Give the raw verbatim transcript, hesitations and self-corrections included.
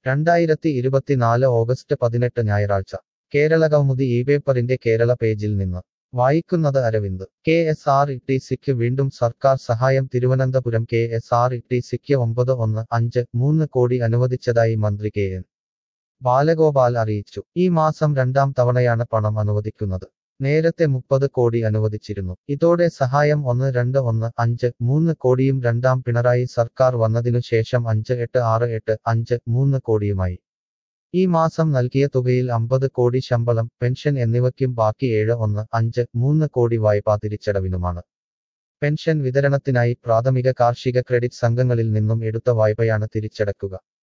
രണ്ടായിരത്തി ഇരുപത്തിനാല് ഓഗസ്റ്റ് പതിനെട്ട് ഞായറാഴ്ച കേരളകൗമുദി ഈ പേപ്പറിന്റെ കേരള പേജിൽ നിന്ന് വായിക്കുന്നത് Aravind. K S R T ടി സിക്ക് വീണ്ടും സർക്കാർ സഹായം. Thiruvananthapuram. K S R T ടി സിക്ക് ഒമ്പത് ഒന്ന് അഞ്ച് മൂന്ന് കോടി അനുവദിച്ചതായി മന്ത്രി കെ എൻ ബാലഗോപാൽ അറിയിച്ചു. ഈ മാസം രണ്ടാം തവണയാണ് പണം അനുവദിക്കുന്നത്. നേരത്തെ മുപ്പത് കോടി അനുവദിച്ചിരുന്നു. ഇതോടെ സഹായം ഒന്ന് രണ്ട് ഒന്ന് അഞ്ച് മൂന്ന് കോടിയും രണ്ടാം പിണറായി സർക്കാർ വന്നതിനു ശേഷം അഞ്ച് എട്ട് ആറ് എട്ട് അഞ്ച് മൂന്ന് കോടിയുമായി. ഈ മാസം നൽകിയ തുകയിൽ അമ്പത് കോടി ശമ്പളം, പെൻഷൻ എന്നിവയ്ക്കും ബാക്കി ഏഴ് ഒന്ന് അഞ്ച് മൂന്ന് കോടി വായ്പാ തിരിച്ചടവിനുമാണ്. പെൻഷൻ വിതരണത്തിനായി പ്രാഥമിക കാർഷിക ക്രെഡിറ്റ് സംഘങ്ങളിൽ നിന്നും എടുത്ത വായ്പയാണ് തിരിച്ചടക്കുക.